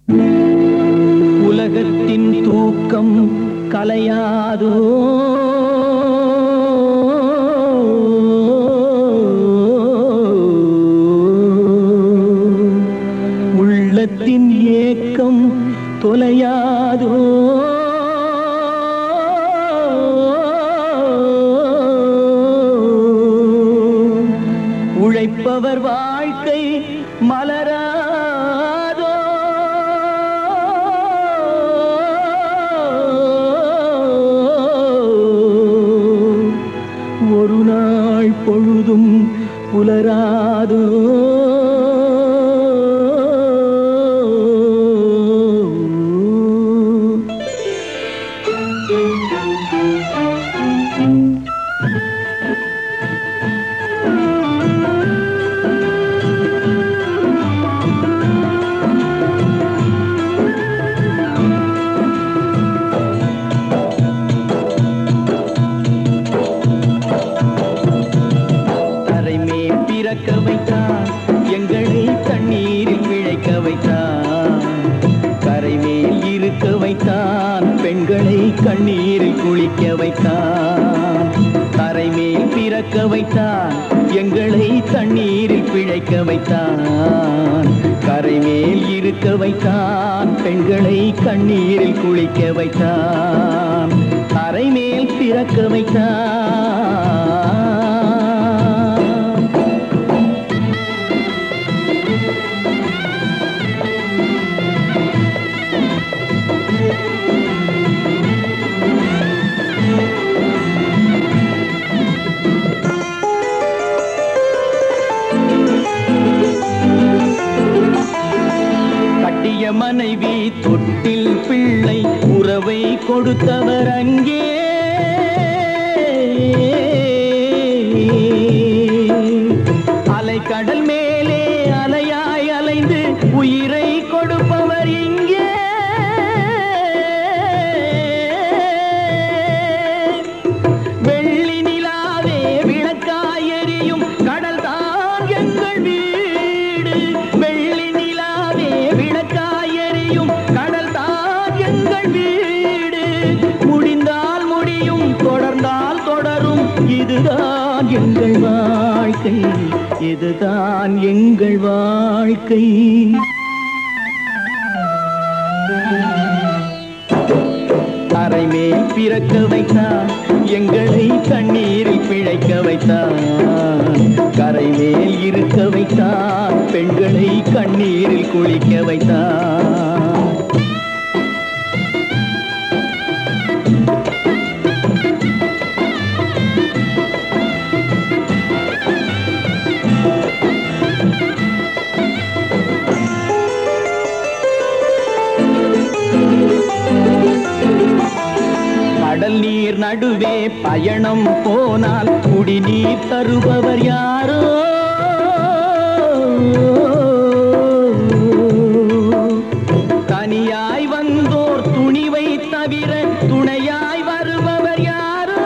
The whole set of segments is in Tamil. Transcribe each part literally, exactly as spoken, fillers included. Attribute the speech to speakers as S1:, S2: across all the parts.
S1: உலகத்தின் தூக்கம் கலையாதோ உள்ளத்தின் ஏக்கம் தொலையாதோ உழைப்பவர் வாழ்க்கை மலராதோ ஒரு நாள் பொழுதும் புலராதோ பிறக்க வைத்தான் எங்களை தண்ணீரில் பிழைக்க வைத்தான் கரை மேல் இருக்க வைத்தான் பெண்களை கண்ணீரில் குளிக்க வைத்தான் கரை மேல் பிறக்க வைத்தான் எங்களை தண்ணீரில் பிழைக்க வைத்தான் கரை மேல் இருக்க வைத்தான் பெண்களை கண்ணீரில் குளிக்க வைத்தான் கரை மேல் பிறக்க வைத்தான் மனைவி தொட்டில் பிள்ளை உறவை கொடுத்தவர் அங்கே அலைக்கடல் மேலே அலையாய் அலைந்து உயிரை கொடுப்பவர் இங்கே வெள்ளி நிலாவே விளக்காய் எரியும் கடல் தான் எங்கள் வீடு வெள்ளி நிலாவே விளக்காய் எரியும் கடல் தான் எங்கள் வீடு முடிந்தால் முடியும் தொடர்ந்தால் தொடரும் இதுதான் எங்கள் வாழ்க்கை இதுதான் எங்கள் வாழ்க்கை கரை மேல் பிறக்க வைத்தான் எங்களை தண்ணீரில் பிழைக்க வைத்தான் கரை மேல் இருக்க வைத்தான் பெண்களை கண்ணீரில் குளிக்க வைத்தான் கடல் நீர் நடுவே பயணம் போனால் குடிநீர் தருபவர் யாரோ தனியாய் வந்தோர் துணிவை தவிர துணையாய் வருபவர் யாரோ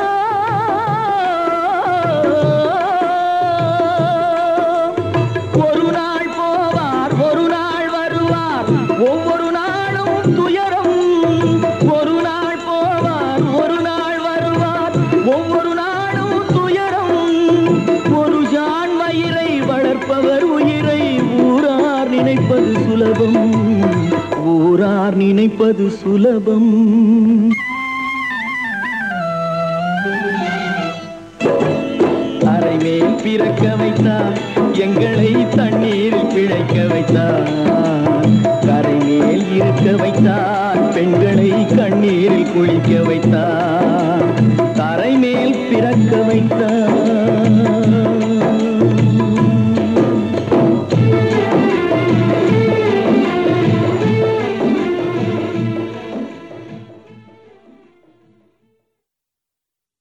S1: ஒரு நாள் போவார் ஒரு நாள் வருவார் ஒவ்வொரு நாளும் துயரம் ஒரு நாள் போவார் ஒரு நாள் வருவார் ஒவ்வொரு நாளும் துயரம் ஒரு ஜான் வயிறை வளர்ப்பவர் உயிரை ஊரார் நினைப்பது சுலபம் ஊரார் நினைப்பது சுலபம் கரை மேல் பிறக்க வைத்தார் எங்களை தண்ணீரில் பிழைக்க வைத்தார் கரை மேல் இருக்க வைத்தார் பெண்களை கண்ணீரில் குளிக்க வைத்தார்